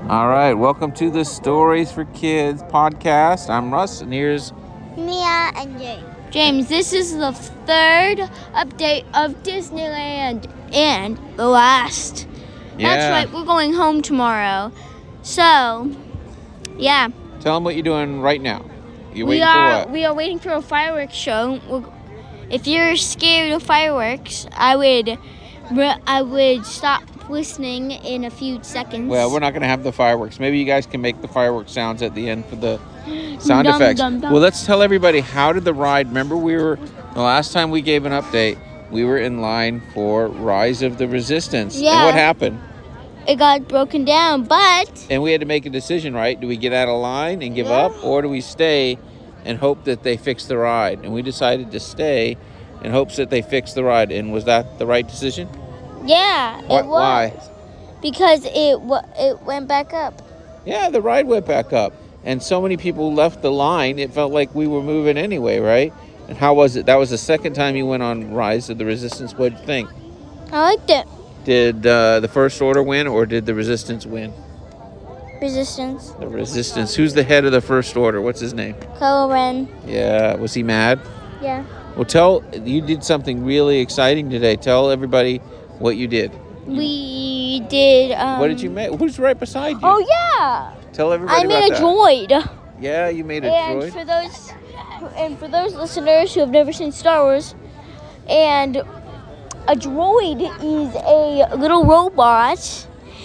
All right, welcome to the Stories for Kids podcast. I'm Russ, and here's Mia and James. James, this is the third update of Disneyland and the last. That's right, we're going home tomorrow. So, yeah. Tell them what you're doing right now. You're we waiting are, for what? We are waiting for a fireworks show. If you're scared of fireworks, I would stop listening in a few seconds. Well, we're not going to have the fireworks. Maybe you guys can make the fireworks sounds at the end for the sound effects. Well, let's tell everybody, how did the ride? Remember, the last time we gave an update, we were in line for Rise of the Resistance. Yeah. And what happened? It got broken down, but... And we had to make a decision, right? Do we get out of line and give up, or do we stay and hope that they fix the ride? And we decided to stay in hopes that they fix the ride. And was that the right decision? Yeah, it was. Why? Because it went back up. Yeah, the ride went back up. And so many people left the line, it felt like we were moving anyway, right? And how was it? That was the second time you went on Rise of the Resistance. What did you think? I liked it. Did the First Order win, or did the Resistance win? Resistance. The Resistance. Who's the head of the First Order? What's his name? Kylo Ren. Yeah, was he mad? Yeah. Well, you did something really exciting today. Tell everybody what you did. We did. What did you make? Who's right beside you? Oh yeah. Tell everybody I made about a droid. Yeah, you made a And droid. for those listeners who have never seen Star Wars, and a droid is a little robot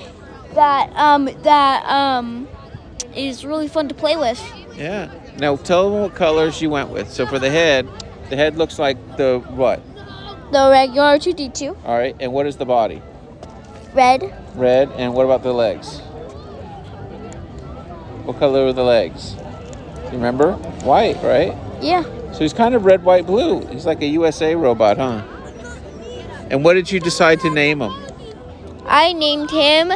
that is really fun to play with. Yeah. Now tell them what colors you went with. So for the head looks like the what? The regular 2D2. All right. And what is the body? Red. Red. And what about the legs? What color are the legs? You remember? White, right? Yeah. So he's kind of red, white, blue. He's like a USA robot, huh? And what did you decide to name him? I named him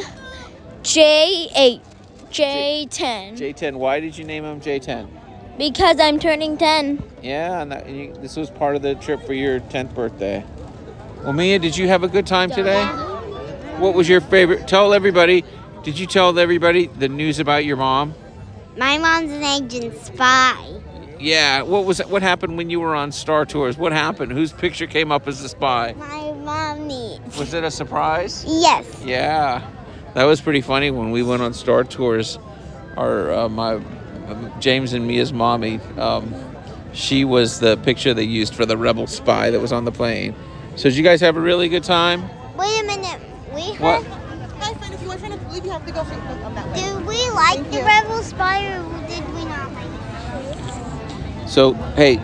J8. J10. J10. Why did you name him J10? Because I'm turning 10. Yeah, and this was part of the trip for your 10th birthday. Well, Mia, did you have a good time today? What was your favorite? Did you tell everybody the news about your mom? My mom's an agent spy. Yeah, what happened when you were on Star Tours? What happened? Whose picture came up as the spy? My mommy. Was it a surprise? Yes. Yeah, that was pretty funny when we went on Star Tours. My James and Mia's mommy, she was the picture they used for the rebel spy that was on the plane. So did you guys have a really good time? Wait a minute. What? If you want to leave, you have to go that way. Did we like the rebel spy or did we not like it? So, hey,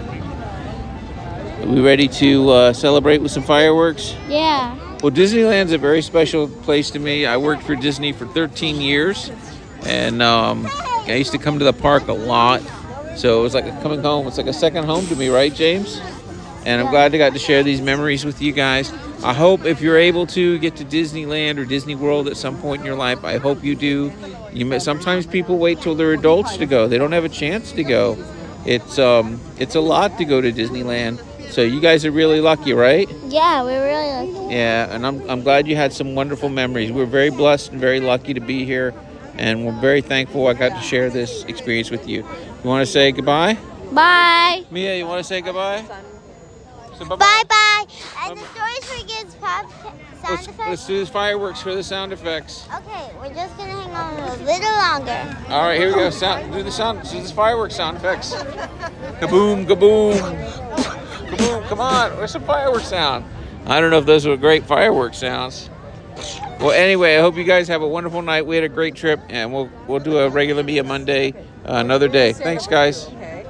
are we ready to celebrate with some fireworks? Yeah. Well, Disneyland's a very special place to me. I worked for Disney for 13 years, and I used to come to the park a lot. So it was like coming home. It's like a second home to me, right, James? And I'm glad I got to share these memories with you guys. I hope if you're able to get to Disneyland or Disney World at some point in your life, I hope you do. Sometimes people wait till they're adults to go. They don't have a chance to go. It's a lot to go to Disneyland. So you guys are really lucky, right? Yeah, we're really lucky. Yeah, and I'm glad you had some wonderful memories. We're very blessed and very lucky to be here, and we're very thankful I got to share this experience with you. You want to say goodbye? Bye. Mia, you want to say goodbye? So Bye-bye. And the Stories for Kids sound Let's effects. do the fireworks for the sound effects. Okay, we're just going to hang on a little longer. All right, here we go. Do the fireworks sound effects. Kaboom, kaboom. Kaboom, come on. Where's some fireworks sound? I don't know if those were great fireworks sounds. Well, anyway, I hope you guys have a wonderful night. We had a great trip, and we'll do a regular Mia Monday another day. Thanks, guys. Okay.